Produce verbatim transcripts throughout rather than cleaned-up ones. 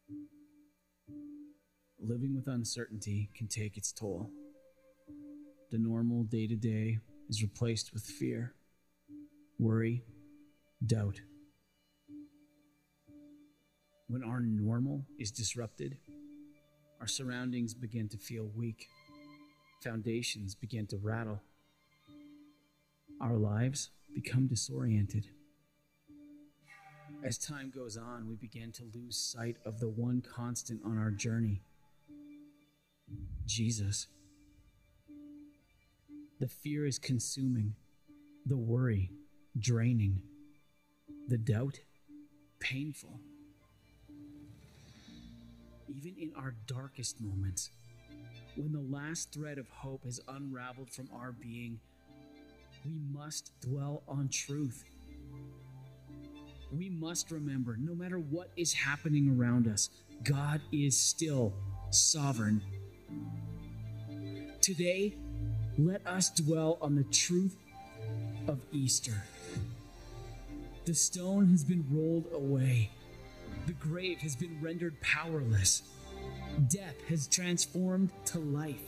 Living with uncertainty can take its toll. The normal day-to-day is replaced with fear, worry, doubt. When our normal is disrupted, our surroundings begin to feel weak. Foundations begin to rattle. Our lives become disoriented. As time goes on, we begin to lose sight of the one constant on our journey, Jesus. The fear is consuming, the worry draining, the doubt painful. Even in our darkest moments, when the last thread of hope has unraveled from our being, we must dwell on truth. We must remember, no matter what is happening around us, God is still sovereign. Today, let us dwell on the truth of Easter. The stone has been rolled away. The grave has been rendered powerless. Death has transformed to life.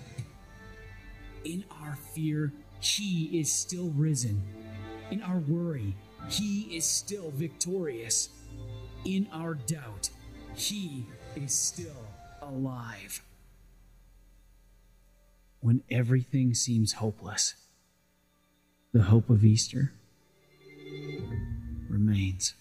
In our fear, He is still risen. In our worry, He is still victorious. In our doubt, He is still alive. When everything seems hopeless, the hope of Easter remains.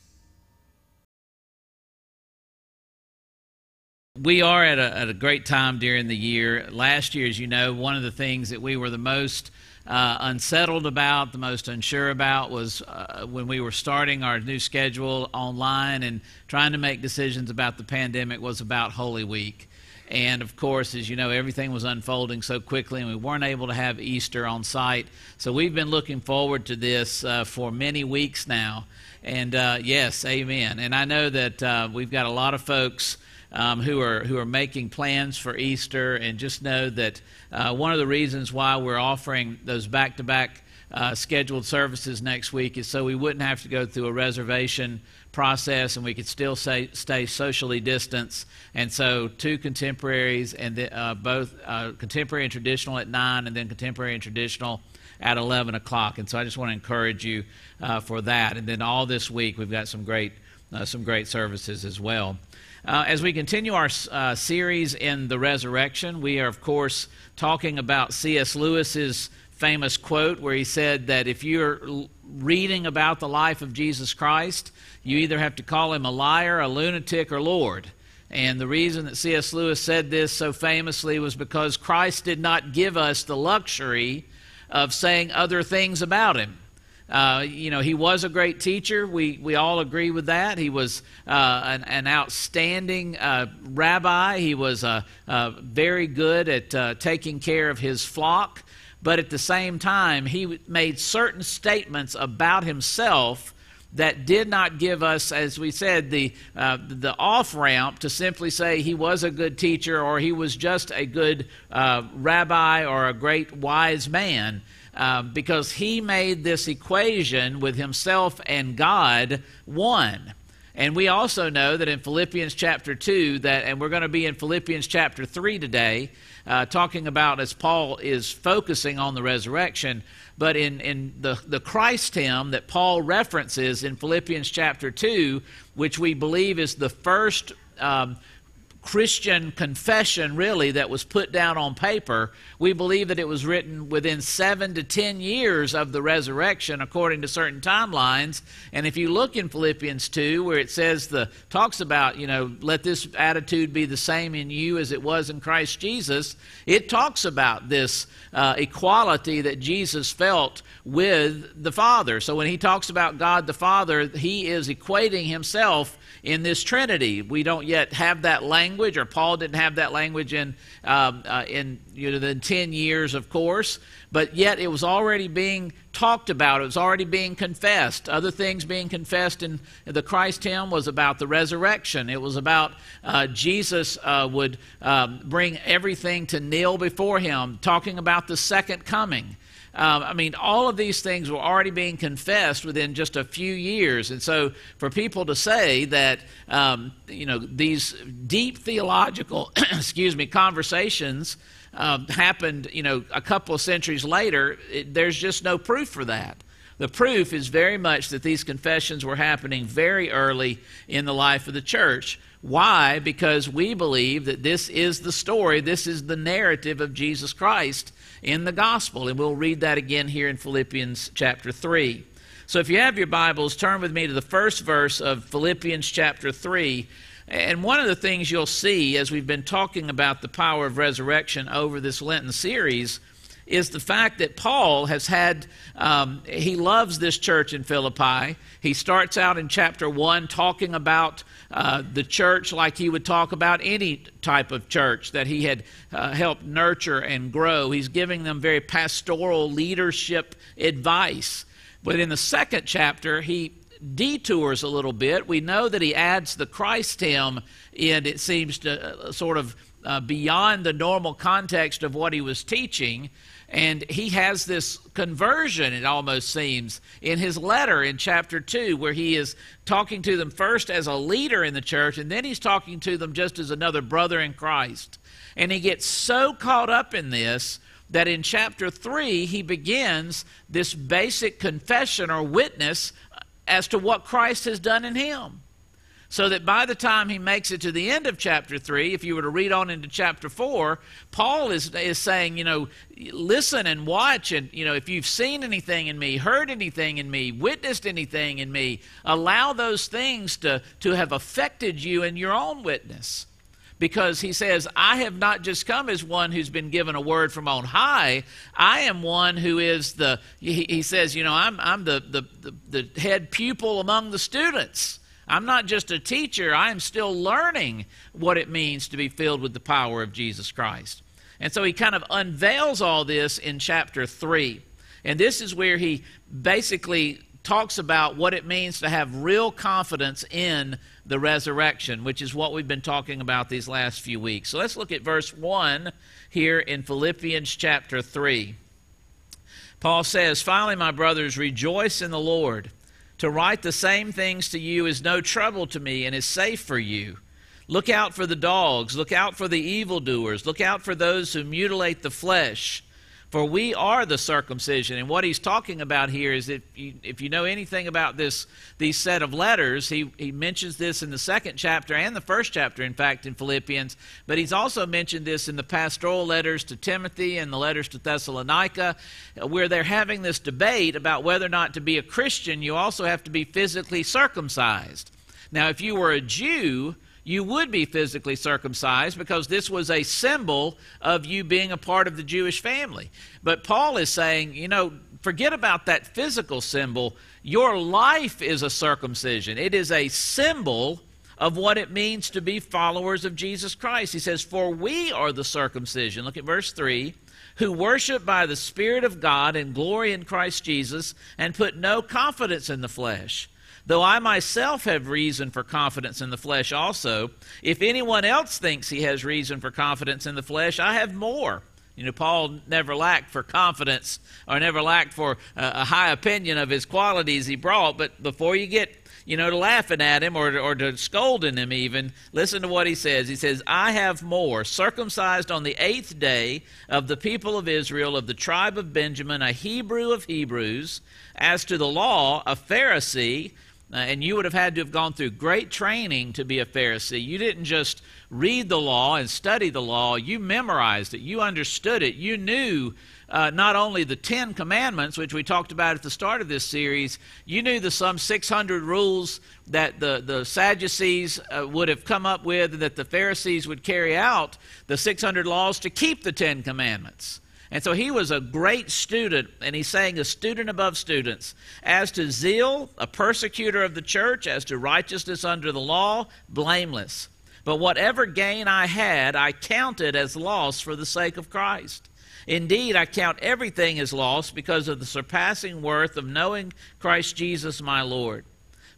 We are at a, at a great time during the year. Last year, as you know, one of the things that we were the most uh, unsettled about, the most unsure about, was uh, when we were starting our new schedule online and trying to make decisions about the pandemic, was about Holy Week. And, of course, as you know, everything was unfolding so quickly, and we weren't able to have Easter on site. So we've been looking forward to this uh, for many weeks now. And, uh, yes, amen. And I know that uh, we've got a lot of folks Um, who are who are making plans for Easter, and just know that uh, one of the reasons why we're offering those back-to-back uh, scheduled services next week is so we wouldn't have to go through a reservation process, and we could still say, stay socially distanced. And so two contemporaries, and the, uh, both uh, contemporary and traditional at nine, and then contemporary and traditional at eleven o'clock. And so I just want to encourage you uh, for that. And then all this week we've got some great uh, some great services as well. Uh, as we continue our uh, series in the resurrection, we are, of course, talking about C S Lewis's famous quote where he said that if you're l- reading about the life of Jesus Christ, you either have to call him a liar, a lunatic, or Lord. And the reason that C S Lewis said this so famously was because Christ did not give us the luxury of saying other things about him. Uh, you know, he was a great teacher. We we all agree with that. He was uh, an, an outstanding uh, rabbi. He was uh, uh, very good at uh, taking care of his flock. But at the same time, he made certain statements about himself that did not give us, as we said, the uh, the off-ramp to simply say he was a good teacher or he was just a good uh, rabbi or a great wise man. Uh, because he made this equation with himself and God one. And we also know that in Philippians chapter two, that, and we're going to be in Philippians chapter three today, uh, talking about as Paul is focusing on the resurrection, but in, in the, the Christ hymn that Paul references in Philippians chapter two, which we believe is the first um, Christian confession, really, that was put down on paper. We believe that it was written within seven to ten years of the resurrection, according to certain timelines. And if you look in Philippians two, where it says the talks about, you know, let this attitude be the same in you as it was in Christ Jesus, it talks about this uh, equality that Jesus felt with the Father. So when he talks about God the Father, he is equating himself in this Trinity. We don't yet have that language, or Paul didn't have that language in um, uh, in you know the ten years, of course. But yet it was already being talked about. It was already being confessed. Other things being confessed in the Christ hymn was about the resurrection. It was about uh, Jesus uh, would um, bring everything to kneel before him, talking about the second coming. um, I mean, all of these things were already being confessed within just a few years. And so for people to say that, um, you know, these deep theological, excuse me, conversations um, happened, you know, a couple of centuries later, it, there's just no proof for that. The proof is very much that these confessions were happening very early in the life of the church. Why? Because we believe that this is the story, this is the narrative of Jesus Christ in the gospel. And we'll read that again here in Philippians chapter three. So if you have your Bibles, turn with me to the first verse of Philippians chapter three. And one of the things you'll see as we've been talking about the power of resurrection over this Lenten series is the fact that Paul has had, um, he loves this church in Philippi. He starts out in chapter one talking about uh, the church like he would talk about any type of church that he had uh, helped nurture and grow. He's giving them very pastoral leadership advice. But in the second chapter, he detours a little bit. We know that he adds the Christ hymn in, it seems, to uh, sort of uh, beyond the normal context of what he was teaching. And he has this conversion, it almost seems, in his letter in chapter two, where he is talking to them first as a leader in the church, and then he's talking to them just as another brother in Christ. And he gets so caught up in this that in chapter three, he begins this basic confession or witness as to what Christ has done in him. So that by the time he makes it to the end of chapter three, if you were to read on into chapter four, Paul is, is saying, you know, listen and watch, and, you know, if you've seen anything in me, heard anything in me, witnessed anything in me, allow those things to, to have affected you in your own witness. Because he says, I have not just come as one who's been given a word from on high. I am one who is the, he, he says, you know, I'm, I'm the, the, the, the head pupil among the students. I'm not just a teacher. I am still learning what it means to be filled with the power of Jesus Christ. And so he kind of unveils all this in chapter three. And this is where he basically talks about what it means to have real confidence in the resurrection, which is what we've been talking about these last few weeks. So let's look at verse one here in Philippians chapter three. Paul says, finally, my brothers, rejoice in the Lord. To write the same things to you is no trouble to me and is safe for you. Look out for the dogs. Look out for the evildoers. Look out for those who mutilate the flesh. For we are the circumcision. And what he's talking about here is if you, if you know anything about this, these set of letters, he, he mentions this in the second chapter and the first chapter, in fact, in Philippians. But he's also mentioned this in the pastoral letters to Timothy and the letters to Thessalonica, where they're having this debate about whether or not to be a Christian, you also have to be physically circumcised. Now, if you were a Jew, you would be physically circumcised because this was a symbol of you being a part of the Jewish family. But Paul is saying, you know, forget about that physical symbol. Your life is a circumcision. It is a symbol of what it means to be followers of Jesus Christ. He says, for we are the circumcision. Look at verse three. Who worship by the Spirit of God and glory in Christ Jesus and put no confidence in the flesh. Though I myself have reason for confidence in the flesh also, if anyone else thinks he has reason for confidence in the flesh, I have more. You know, Paul never lacked for confidence or never lacked for a, a high opinion of his qualities he brought. But before you get, you know, to laughing at him or, or to scolding him even, listen to what he says. He says, I have more, circumcised on the eighth day of the people of Israel, of the tribe of Benjamin, a Hebrew of Hebrews, as to the law, a Pharisee. Uh, and you would have had to have gone through great training to be a Pharisee. You didn't just read the law and study the law. You memorized it. You understood it. You knew uh, not only the Ten Commandments, which we talked about at the start of this series, you knew the some six hundred rules that the, the Sadducees uh, would have come up with and that the Pharisees would carry out, the six hundred laws to keep the Ten Commandments. And so he was a great student, and he's saying a student above students. As to zeal, a persecutor of the church, as to righteousness under the law, blameless. But whatever gain I had, I counted as loss for the sake of Christ. Indeed, I count everything as loss because of the surpassing worth of knowing Christ Jesus my Lord.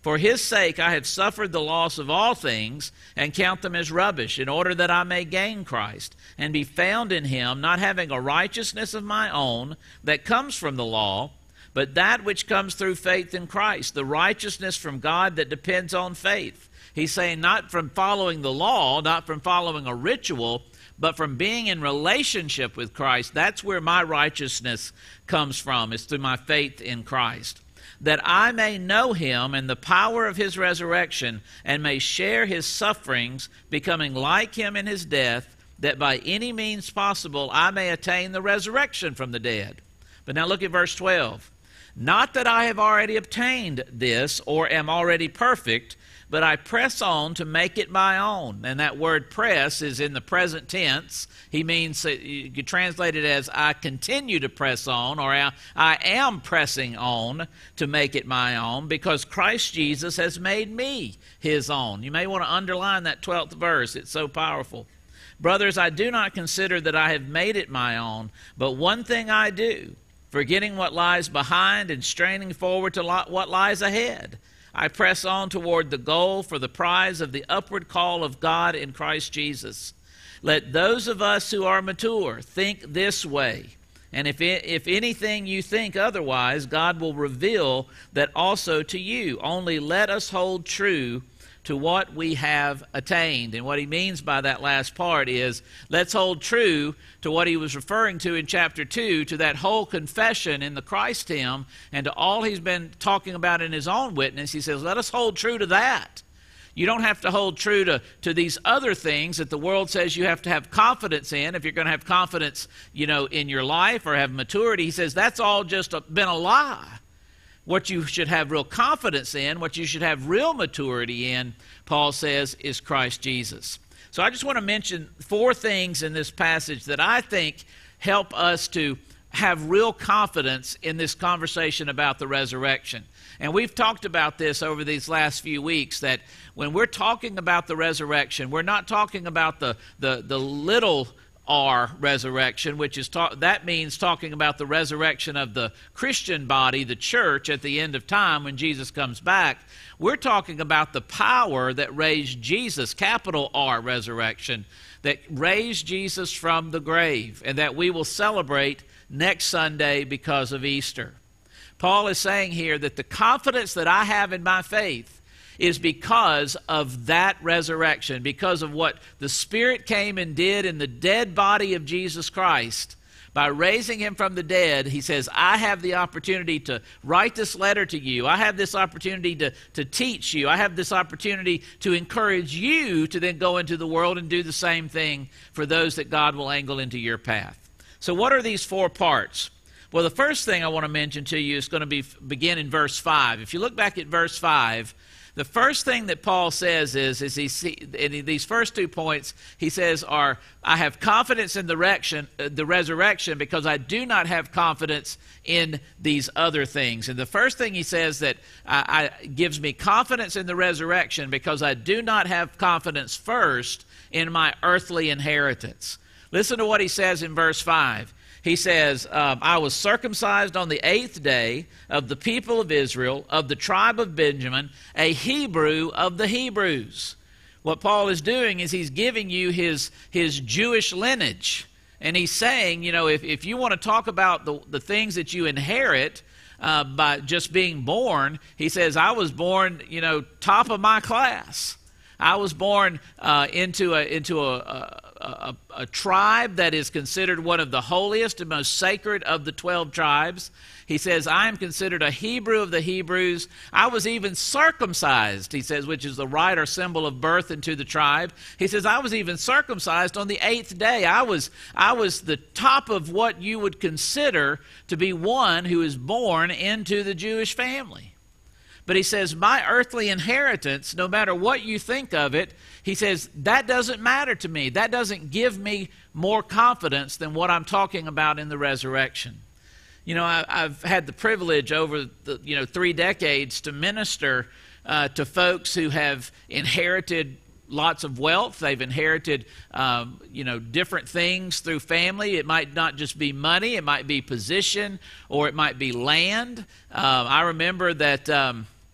For his sake I have suffered the loss of all things, and count them as rubbish, in order that I may gain Christ, and be found in him, not having a righteousness of my own that comes from the law, but that which comes through faith in Christ, the righteousness from God that depends on faith. He's saying not from following the law, not from following a ritual, but from being in relationship with Christ. That's where my righteousness comes from. It's through my faith in Christ. That I may know him and the power of his resurrection, and may share his sufferings, becoming like him in his death, that by any means possible I may attain the resurrection from the dead. But now look at verse twelve. Not that I have already obtained this, or am already perfect, but I press on to make it my own. And that word press is in the present tense. He means, you could translate it as I continue to press on, or I, I am pressing on to make it my own, because Christ Jesus has made me his own. You may want to underline that twelfth verse. It's so powerful. Brothers, I do not consider that I have made it my own, but one thing I do, forgetting what lies behind and straining forward to what lies ahead, I press on toward the goal for the prize of the upward call of God in Christ Jesus. Let those of us who are mature think this way. And if, it, if anything you think otherwise, God will reveal that also to you. Only let us hold true to what we have attained. And what he means by that last part is, let's hold true to what he was referring to in chapter two, to that whole confession in the Christ hymn, and to all he's been talking about in his own witness. He says, let us hold true to that. You don't have to hold true to, to these other things that the world says you have to have confidence in. If you're going to have confidence, you know, in your life or have maturity, he says that's all just a, been a lie. What you should have real confidence in, what you should have real maturity in, Paul says, is Christ Jesus. So I just want to mention four things in this passage that I think help us to have real confidence in this conversation about the resurrection. And we've talked about this over these last few weeks, that when we're talking about the resurrection, we're not talking about the, the, the little R resurrection, which is ta- that means talking about the resurrection of the Christian body, the church, at the end of time when Jesus comes back. We're talking about the power that raised Jesus, capital R resurrection, that raised Jesus from the grave, and that we will celebrate next Sunday because of Easter. Paul is saying here that the confidence that I have in my faith is because of that resurrection, because of what the Spirit came and did in the dead body of Jesus Christ. By raising him from the dead, he says, I have the opportunity to write this letter to you. I have this opportunity to, to teach you. I have this opportunity to encourage you to then go into the world and do the same thing for those that God will angle into your path. So what are these four parts? Well, the first thing I want to mention to you is going to be begin in verse five. If you look back at verse five, the first thing that Paul says is, is he see, in these first two points, he says, are, I have confidence in the, rection, uh, the resurrection because I do not have confidence in these other things. And the first thing he says that I, I, gives me confidence in the resurrection because I do not have confidence first in my earthly inheritance. Listen to what he says in verse five. He says, um, I was circumcised on the eighth day of the people of Israel, of the tribe of Benjamin, a Hebrew of the Hebrews. What Paul is doing is he's giving you his, his Jewish lineage. And he's saying, you know, if, if you want to talk about the, the things that you inherit uh, by just being born, he says, I was born, you know, top of my class. I was born uh, into a into a, a, a, a tribe that is considered one of the holiest and most sacred of the twelve tribes. He says, I am considered a Hebrew of the Hebrews. I was even circumcised, he says, which is the right or symbol of birth into the tribe. He says, I was even circumcised on the eighth day. I was, I was the top of what you would consider to be one who is born into the Jewish family. But he says, my earthly inheritance, no matter what you think of it, he says, that doesn't matter to me. That doesn't give me more confidence than what I'm talking about in the resurrection. You know, I, I've had the privilege over the, you know, three decades to minister uh, to folks who have inherited lots of wealth. They've inherited, um, you know, different things through family. It might not just be money. It might be position, or it might be land. Uh, I remember that um,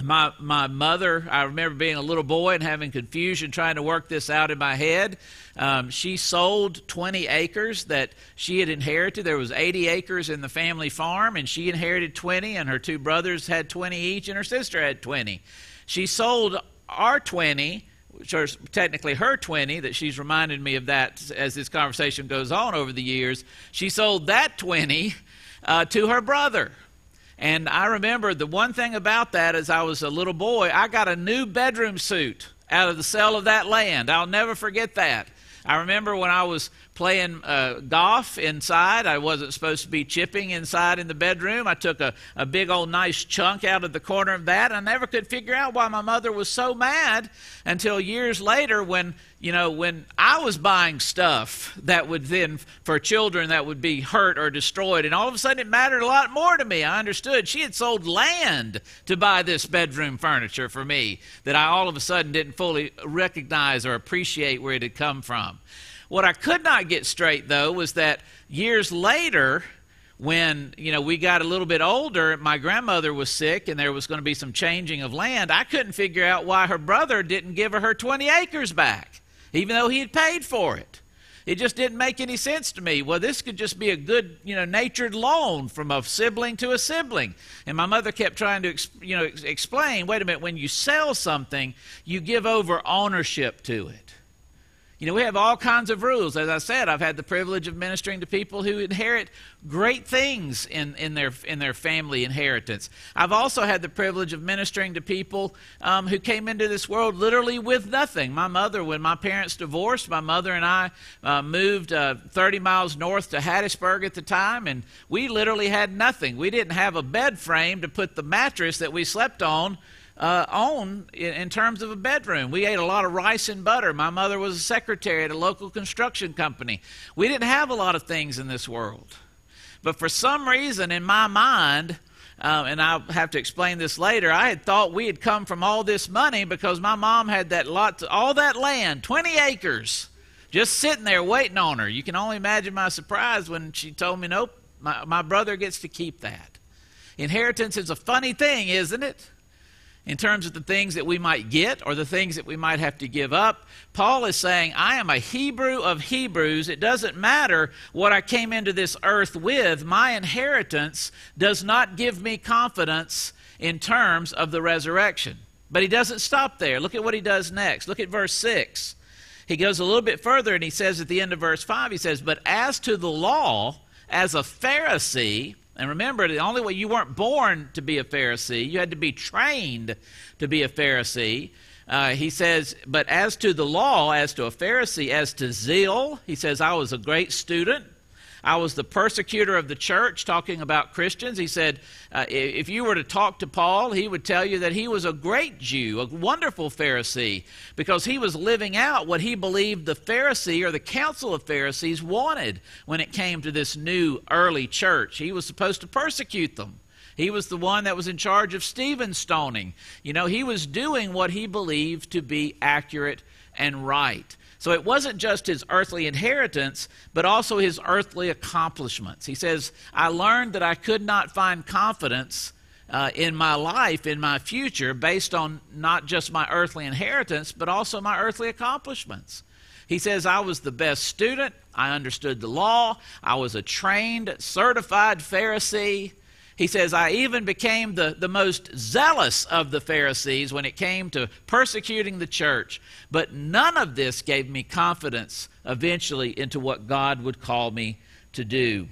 My, my mother, I remember being a little boy and having confusion trying to work this out in my head. Um, she sold twenty acres that she had inherited. There was eighty acres in the family farm, and she inherited twenty, and her two brothers had twenty each, and her sister had twenty. She sold our twenty, which are technically her twenty, that she's reminded me of that as this conversation goes on over the years. She sold that twenty uh, to her brother. And I remember the one thing about that as I was a little boy, I got a new bedroom suit out of the sale of that land. I'll never forget that. I remember when I was playing uh, golf inside. I wasn't supposed to be chipping inside in the bedroom. I took a, a big old nice chunk out of the corner of that. I never could figure out why my mother was so mad until years later when, you know, when I was buying stuff that would then, for children that would be hurt or destroyed. And all of a sudden it mattered a lot more to me. I understood she had sold land to buy this bedroom furniture for me that I all of a sudden didn't fully recognize or appreciate where it had come from. What I could not get straight, though, was that years later, when, you know, we got a little bit older, my grandmother was sick and there was going to be some changing of land. I couldn't figure out why her brother didn't give her her twenty acres back, even though he had paid for it. It just didn't make any sense to me. Well, this could just be a good, you know, natured loan from a sibling to a sibling. And my mother kept trying to, you know, explain, wait a minute, when you sell something, you give over ownership to it. You know, we have all kinds of rules. As I said, I've had the privilege of ministering to people who inherit great things in, in, their, in their family inheritance. I've also had the privilege of ministering to people um, who came into this world literally with nothing. My mother, when my parents divorced, my mother and I uh, moved uh, thirty miles north to Hattiesburg at the time, and we literally had nothing. We didn't have a bed frame to put the mattress that we slept on Uh, on in, in terms of a bedroom. We ate a lot of rice and butter. My mother was a secretary at a local construction company. We didn't have a lot of things in this world. But for some reason in my mind, uh, and I'll have to explain this later, I had thought we had come from all this money because my mom had that lot, all that land, twenty acres, just sitting there waiting on her. You can only imagine my surprise when she told me, nope, my, my brother gets to keep that. Inheritance is a funny thing, isn't it? In terms of the things that we might get or the things that we might have to give up. Paul is saying, I am a Hebrew of Hebrews. It doesn't matter what I came into this earth with. My inheritance does not give me confidence in terms of the resurrection. But he doesn't stop there. Look at what he does next. Look at verse six. He goes a little bit further and he says at the end of verse five, he says, but as to the law, as a Pharisee, and remember, the only way, you weren't born to be a Pharisee. You had to be trained to be a Pharisee. Uh, he says, but as to the law, as to a Pharisee, as to zeal, he says, I was a great student. I was the persecutor of the church, talking about Christians. He said, uh, if you were to talk to Paul, he would tell you that he was a great Jew, a wonderful Pharisee, because he was living out what he believed the Pharisee or the council of Pharisees wanted when it came to this new early church. He was supposed to persecute them. He was the one that was in charge of Stephen's stoning. You know, he was doing what he believed to be accurate and right. So it wasn't just his earthly inheritance, but also his earthly accomplishments. He says, I learned that I could not find confidence uh, in my life, in my future, based on not just my earthly inheritance, but also my earthly accomplishments. He says, I was the best student. I understood the law. I was a trained, certified Pharisee. He says, I even became the, the most zealous of the Pharisees when it came to persecuting the church. But none of this gave me confidence eventually into what God would call me to do.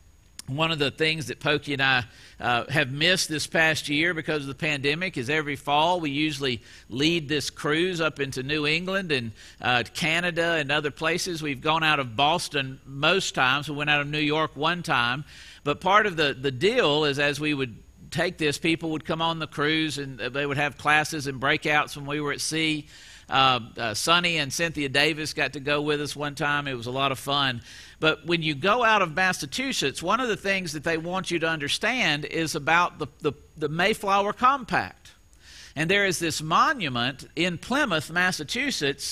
One of the things that Pokey and I uh, have missed this past year because of the pandemic is every fall we usually lead this cruise up into New England and uh, Canada and other places. We've gone out of Boston most times. We went out of New York one time. But part of the, the deal is as we would take this, people would come on the cruise and they would have classes and breakouts when we were at sea. Uh, uh, Sonny and Cynthia Davis got to go with us one time. It was a lot of fun. But when you go out of Massachusetts, one of the things that they want you to understand is about the, the, the Mayflower Compact. And there is this monument in Plymouth, Massachusetts,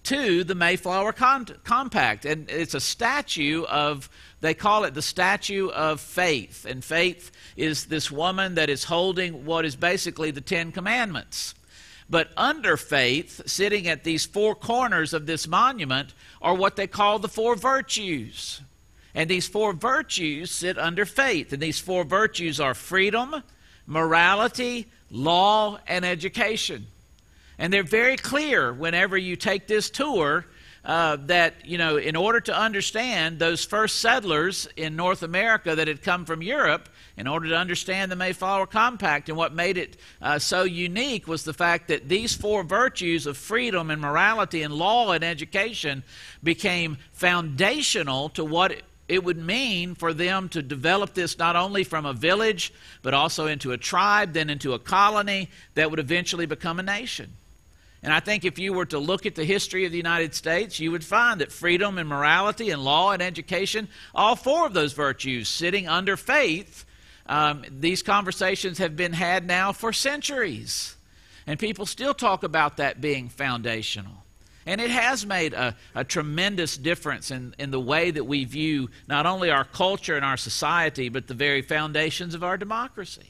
to the Mayflower Con- Compact. And it's a statue of, they call it the statue of faith. And faith is this woman that is holding what is basically the Ten Commandments. But under faith, sitting at these four corners of this monument, are what they call the four virtues. And these four virtues sit under faith. And these four virtues are freedom, morality, law, and education. And they're very clear whenever you take this tour uh, that, you know, in order to understand those first settlers in North America that had come from Europe, in order to understand the Mayflower Compact, and what made it uh, so unique was the fact that these four virtues of freedom and morality and law and education became foundational to what it It would mean for them to develop this not only from a village, but also into a tribe, then into a colony that would eventually become a nation. And I think if you were to look at the history of the United States, you would find that freedom and morality and law and education, all four of those virtues sitting under faith, um, these conversations have been had now for centuries. And people still talk about that being foundational. And it has made a, a tremendous difference in, in the way that we view not only our culture and our society, but the very foundations of our democracy.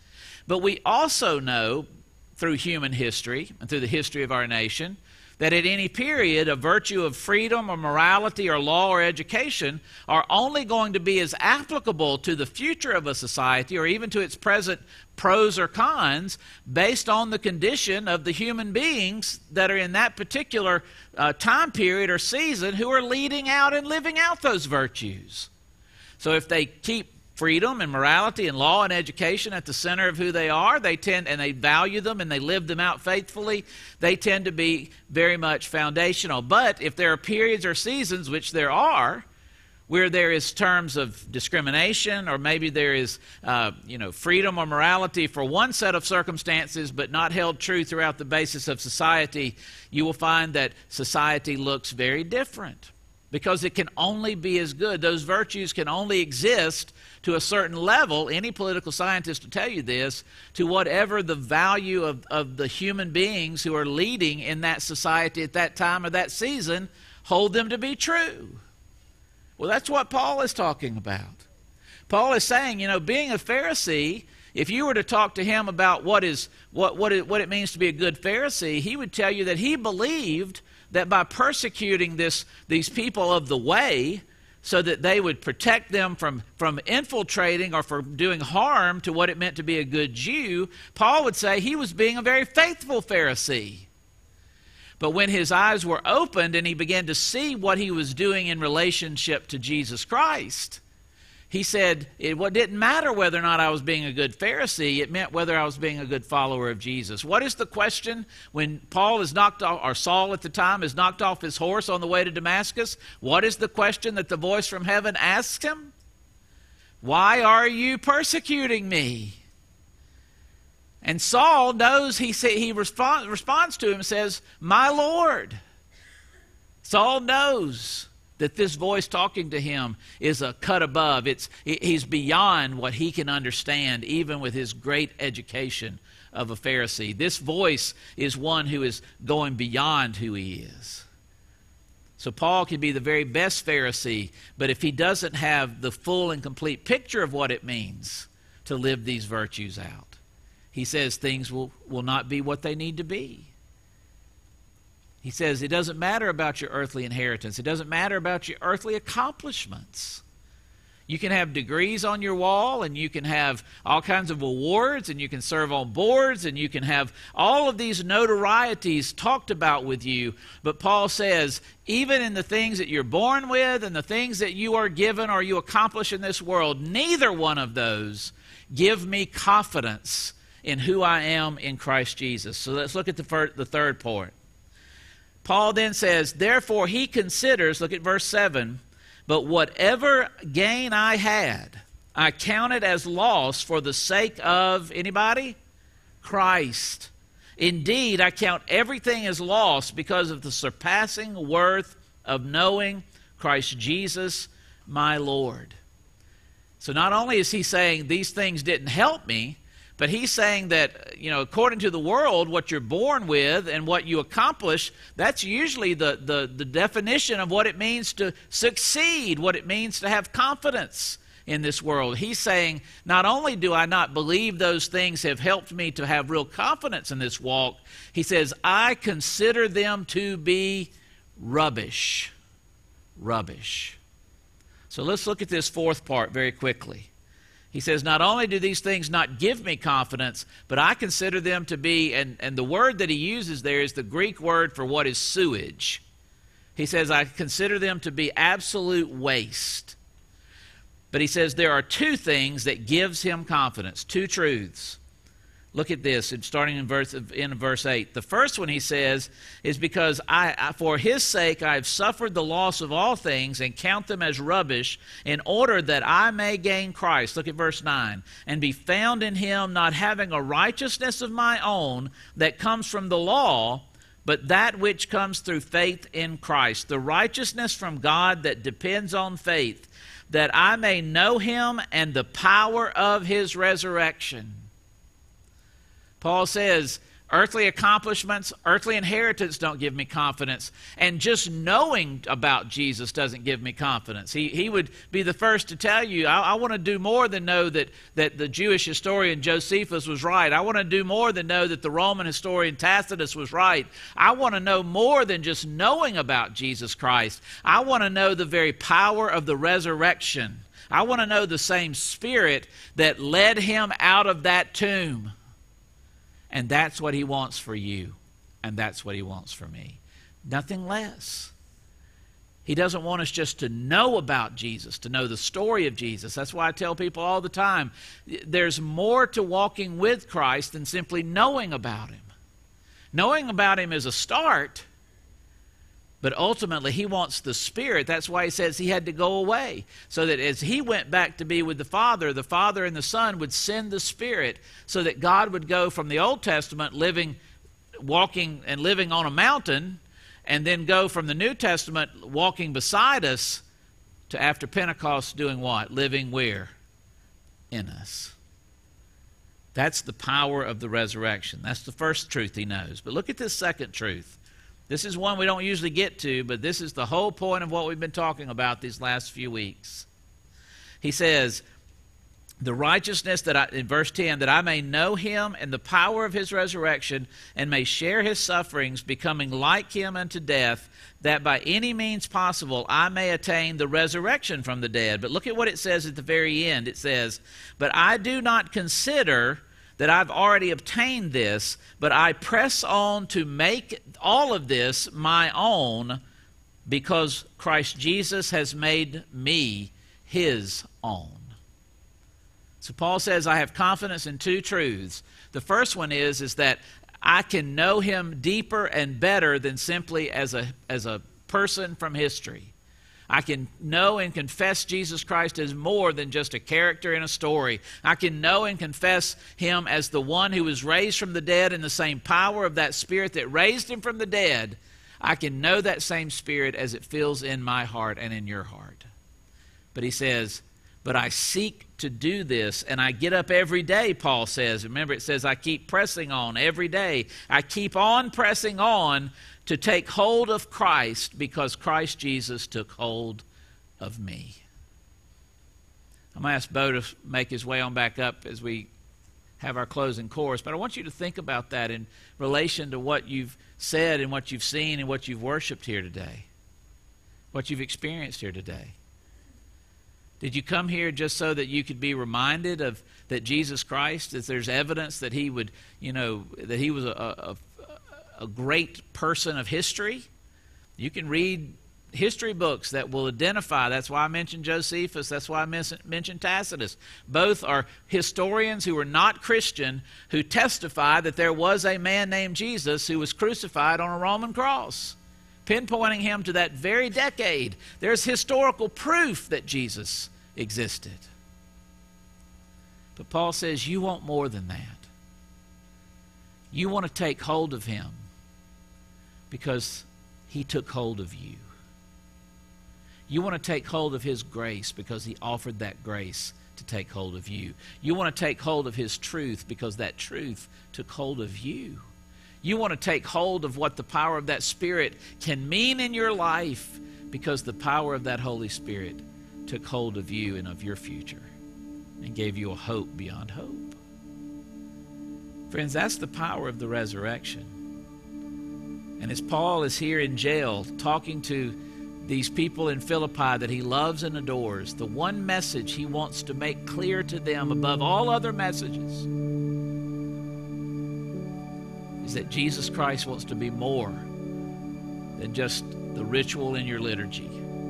But we also know, through human history and through the history of our nation, that at any period, a virtue of freedom or morality or law or education are only going to be as applicable to the future of a society or even to its present pros or cons based on the condition of the human beings that are in that particular uh, time period or season who are leading out and living out those virtues. So if they keep freedom and morality and law and education at the center of who they are, they tend, and they value them and they live them out faithfully, they tend to be very much foundational. But if there are periods or seasons, which there are, where there is terms of discrimination, or maybe there is uh, you know, freedom or morality for one set of circumstances but not held true throughout the basis of society, you will find that society looks very different, because it can only be as good. Those virtues can only exist to a certain level. Any political scientist will tell you this, to whatever the value of, of the human beings who are leading in that society at that time or that season hold them to be true. Well, that's what Paul is talking about. Paul is saying, you know, being a Pharisee, if you were to talk to him about what is what what it, what it means to be a good Pharisee, he would tell you that he believed that by persecuting this these people of the way, so that they would protect them from, from infiltrating or from doing harm to what it meant to be a good Jew, Paul would say he was being a very faithful Pharisee. But when his eyes were opened and he began to see what he was doing in relationship to Jesus Christ, he said it didn't matter whether or not I was being a good Pharisee. It meant whether I was being a good follower of Jesus. What is the question when Paul is knocked off, or Saul at the time is knocked off his horse on the way to Damascus? What is the question that the voice from heaven asks him? Why are you persecuting me? And Saul knows, he say, he respond, responds to him and says, my Lord. Saul knows that this voice talking to him is a cut above. It's, he's beyond what he can understand, even with his great education of a Pharisee. This voice is one who is going beyond who he is. So Paul can be the very best Pharisee, but if he doesn't have the full and complete picture of what it means to live these virtues out, he says things will, will not be what they need to be. He says it doesn't matter about your earthly inheritance. It doesn't matter about your earthly accomplishments. You can have degrees on your wall, and you can have all kinds of awards, and you can serve on boards, and you can have all of these notorieties talked about with you. But Paul says, even in the things that you're born with and the things that you are given or you accomplish in this world, neither one of those give me confidence in who I am in Christ Jesus. So let's look at the, first, the third point. Paul then says, therefore he considers, look at verse seven, but whatever gain I had, I counted as loss for the sake of, anybody? Christ. Indeed, I count everything as loss because of the surpassing worth of knowing Christ Jesus, my Lord. So not only is he saying these things didn't help me, But he's saying that, you know, according to the world, what you're born with and what you accomplish, that's usually the, the, the definition of what it means to succeed, what it means to have confidence in this world. He's saying, not only do I not believe those things have helped me to have real confidence in this walk, he says, I consider them to be rubbish. Rubbish. So let's look at this fourth part very quickly. He says, not only do these things not give me confidence, but I consider them to be, and, and the word that he uses there is the Greek word for what is sewage. He says, I consider them to be absolute waste. But he says there are two things that gives him confidence, two truths. Look at this, starting in verse, in verse eight. The first one, he says, is because I, I, for his sake I have suffered the loss of all things and count them as rubbish in order that I may gain Christ. Look at verse nine. And be found in him, not having a righteousness of my own that comes from the law, but that which comes through faith in Christ. The righteousness from God that depends on faith, that I may know him and the power of his resurrection. Paul says, earthly accomplishments, earthly inheritance don't give me confidence. And just knowing about Jesus doesn't give me confidence. He, he would be the first to tell you, I, I want to do more than know that, that the Jewish historian Josephus was right. I want to do more than know that the Roman historian Tacitus was right. I want to know more than just knowing about Jesus Christ. I want to know the very power of the resurrection. I want to know the same Spirit that led him out of that tomb. And that's what he wants for you. And that's what he wants for me. Nothing less. He doesn't want us just to know about Jesus, to know the story of Jesus. That's why I tell people all the time, there's more to walking with Christ than simply knowing about him. Knowing about him is a start, but ultimately he wants the Spirit. That's why he says he had to go away, so that as he went back to be with the Father, the Father and the Son would send the Spirit, so that God would go from the Old Testament living, walking and living on a mountain, and then go from the New Testament walking beside us to after Pentecost doing what? Living where? In us. That's the power of the resurrection. That's the first truth he knows. But look at this second truth. This is one we don't usually get to, but this is the whole point of what we've been talking about these last few weeks. He says, the righteousness that I, in verse ten, that I may know him and the power of his resurrection and may share his sufferings, becoming like him unto death, that by any means possible I may attain the resurrection from the dead. But look at what it says at the very end. It says, but I do not consider that I've already obtained this, but I press on to make all of this my own, because Christ Jesus has made me his own. So Paul says, I have confidence in two truths. The first one is, is that I can know him deeper and better than simply as a, as a person from history. I can know and confess Jesus Christ as more than just a character in a story. I can know and confess him as the one who was raised from the dead in the same power of that Spirit that raised him from the dead. I can know that same Spirit as it fills in my heart and in your heart. But he says, but I seek to do this, and I get up every day, Paul says. Remember, it says I keep pressing on every day. I keep on pressing on to take hold of Christ, because Christ Jesus took hold of me. I'm going to ask Bo to make his way on back up as we have our closing chorus, but I want you to think about that in relation to what you've said and what you've seen and what you've worshiped here today, what you've experienced here today. Did you come here just so that you could be reminded of that Jesus Christ, that there's evidence that he would, you know, that he was a, a, a great person of history? You can read history books that will identify. That's why I mentioned Josephus. That's why I mentioned Tacitus. Both are historians who were not Christian, who testify that there was a man named Jesus who was crucified on a Roman cross, pinpointing him to that very decade. There's historical proof that Jesus existed. But Paul says you want more than that. You want to take hold of him because he took hold of you. You want to take hold of his grace because he offered that grace to take hold of you. You want to take hold of his truth because that truth took hold of you. You want to take hold of what the power of that Spirit can mean in your life because the power of that Holy Spirit took hold of you and of your future and gave you a hope beyond hope. Friends, that's the power of the resurrection. And as Paul is here in jail talking to these people in Philippi that he loves and adores, the one message he wants to make clear to them above all other messages is that Jesus Christ wants to be more than just the ritual in your liturgy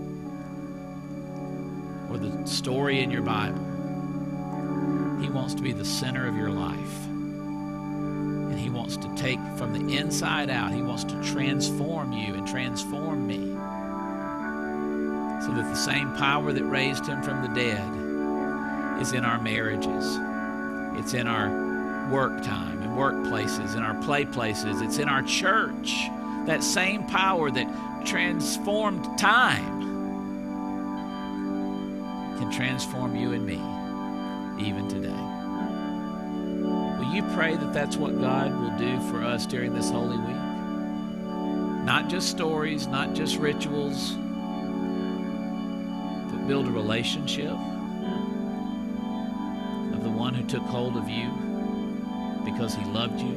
or the story in your Bible. He wants to be the center of your life. And he wants to take from the inside out. He wants to transform you and transform me so that the same power that raised him from the dead is in our marriages. It's in our work time and workplaces, in our play places. It's in our church. That same power that transformed time can transform you and me even today. Will you pray that that's what God will do for us during this Holy Week? Not just stories, not just rituals, but build a relationship of the one who took hold of you because he loved you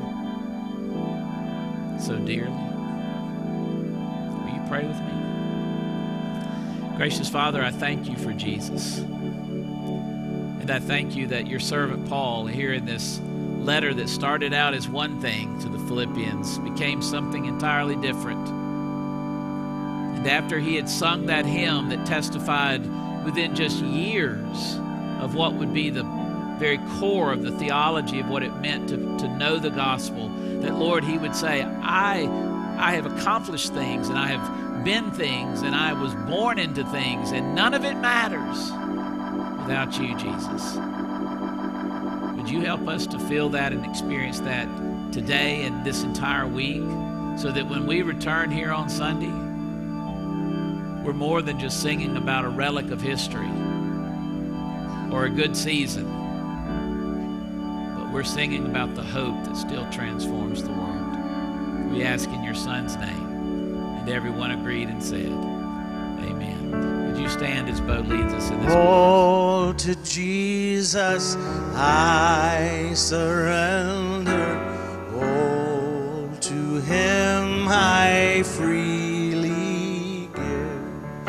so dearly. Will you pray with me? Gracious Father, I thank you for Jesus. And I thank you that your servant Paul, here in this letter that started out as one thing to the Philippians, became something entirely different. And after he had sung that hymn that testified within just years of what would be the very core of the theology of what it meant to, to know the gospel, that, Lord, he would say, I, I have accomplished things, and I have been things, and I was born into things, and none of it matters without you, Jesus. Would you help us to feel that and experience that today and this entire week, so that when we return here on Sunday, we're more than just singing about a relic of history or a good season, but we're singing about the hope that still transforms the world. We ask in your Son's name. And everyone agreed and said, amen. Would you stand as Bo leads us in this Oh, to Jesus I surrender. Oh, to him I freely give.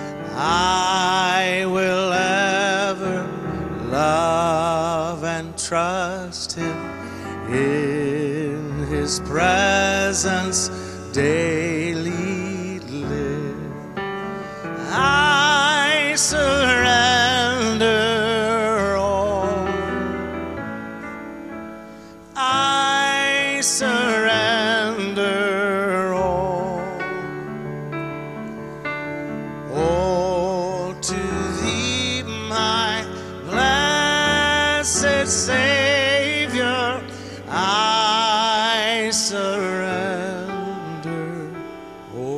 I will ever love and trust him, in his presence daily live. I surrender all. I surrender all. All to thee, my blessed Savior, I surrender all.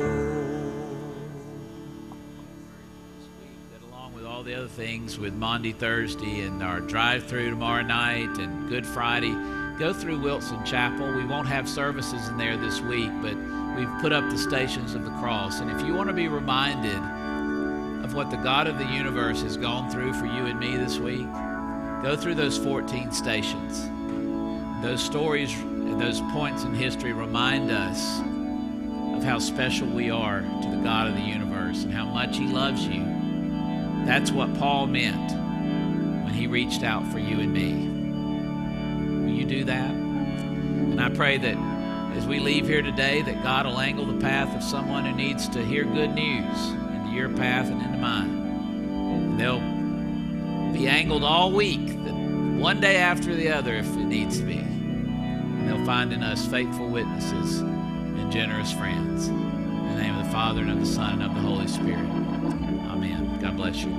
That along with all the other things with Maundy Thursday and our drive-through tomorrow night and Good Friday, go through Wilson Chapel. We won't have services in there this week, but we've put up the Stations of the Cross. And if you want to be reminded of what the God of the universe has gone through for you and me this week, go through those fourteen stations. Those stories and those points in history remind us of how special we are to the God of the universe and how much he loves you. That's what Paul meant when he reached out for you and me. Will you do that? And I pray that as we leave here today, that God will angle the path of someone who needs to hear good news into your path and into mine. And they'll be angled all week, one day after the other if it needs to be. And they'll find in us faithful witnesses and generous friends. In the name of the Father, and of the Son, and of the Holy Spirit. Amen. God bless you.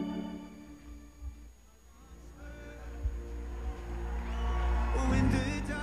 When the